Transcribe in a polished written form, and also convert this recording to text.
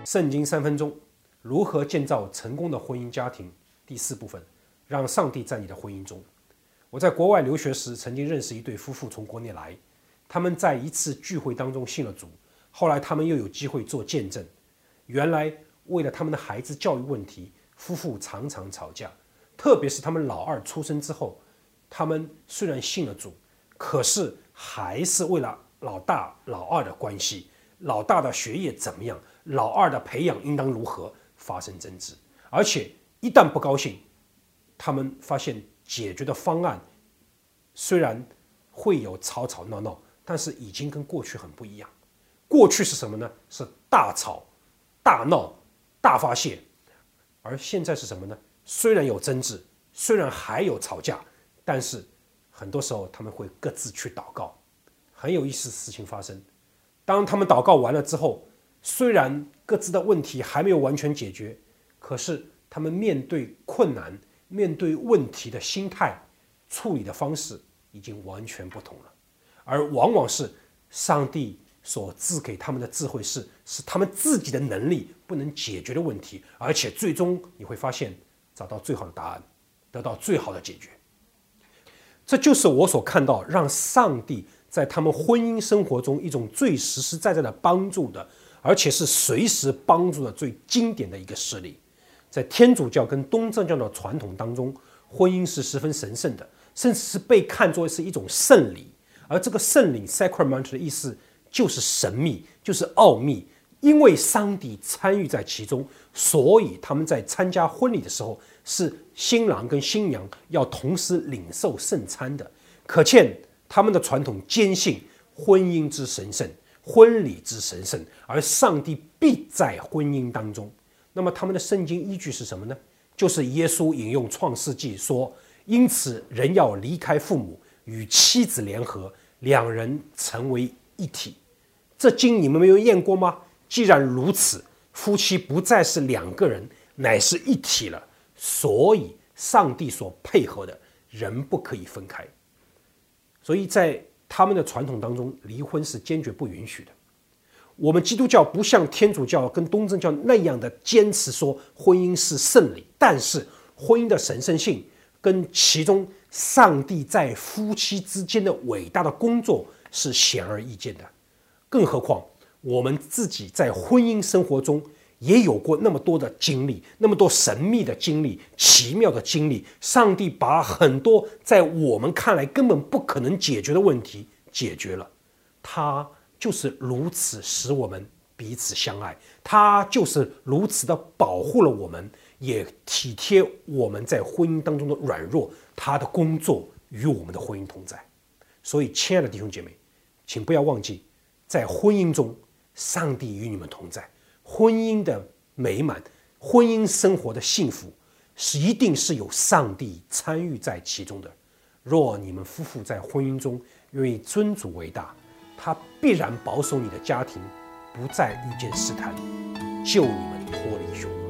圣经3分钟，如何建造成功的婚姻家庭？第4部分，让上帝在你的婚姻中。我在国外留学时，曾经认识一对夫妇从国内来，他们在一次聚会当中信了主，后来他们又有机会做见证。原来为了他们的孩子教育问题，夫妇常常吵架，特别是他们老二出生之后，他们虽然信了主，可是还是为了老大老二的关系，老大的学业怎么样，老二的培养应当如何发生争执，而且一旦不高兴，他们发现解决的方案虽然会有吵吵闹闹，但是已经跟过去很不一样。过去是什么呢？是大吵大闹大发泄，而现在是什么呢？虽然有争执，虽然还有吵架，但是很多时候他们会各自去祷告。很有意思的事情发生，当他们祷告完了之后，虽然各自的问题还没有完全解决，可是他们面对困难、面对问题的心态、处理的方式已经完全不同了。而往往是上帝所赐给他们的智慧是他们自己的能力不能解决的问题，而且最终你会发现找到最好的答案，得到最好的解决。这就是我所看到让上帝在他们婚姻生活中一种最实实在在的帮助的，而且是随时帮助的最经典的一个事例。在天主教跟东正教的传统当中，婚姻是十分神圣的，甚至是被看作是一种圣礼。而这个圣礼 sacrament 的意思就是神秘，就是奥秘。因为上帝参与在其中，所以他们在参加婚礼的时候，是新郎跟新娘要同时领受圣餐的。可见他们的传统坚信婚姻之神圣，婚礼之神圣，而上帝必在婚姻当中。那么他们的圣经依据是什么呢？就是耶稣引用创世纪说，因此人要离开父母，与妻子联合，两人成为一体。这经你们没有验过吗？既然如此，夫妻不再是2个人，乃是一体了。所以上帝所配合的人不可以分开。所以在他们的传统当中，离婚是坚决不允许的。我们基督教不像天主教跟东正教那样的坚持说婚姻是圣礼，但是婚姻的神圣性跟其中上帝在夫妻之间的伟大的工作是显而易见的。更何况我们自己在婚姻生活中也有过那么多的经历，那么多神秘的经历、奇妙的经历。上帝把很多在我们看来根本不可能解决的问题解决了，他就是如此使我们彼此相爱，他就是如此的保护了我们，也体贴我们在婚姻当中的软弱，他的工作与我们的婚姻同在。所以亲爱的弟兄姐妹，请不要忘记，在婚姻中上帝与你们同在，婚姻的美满，婚姻生活的幸福一定是有上帝参与在其中的。若你们夫妇在婚姻中愿意尊主为大，他必然保守你的家庭不再遇见试探，救你们脱离凶恶。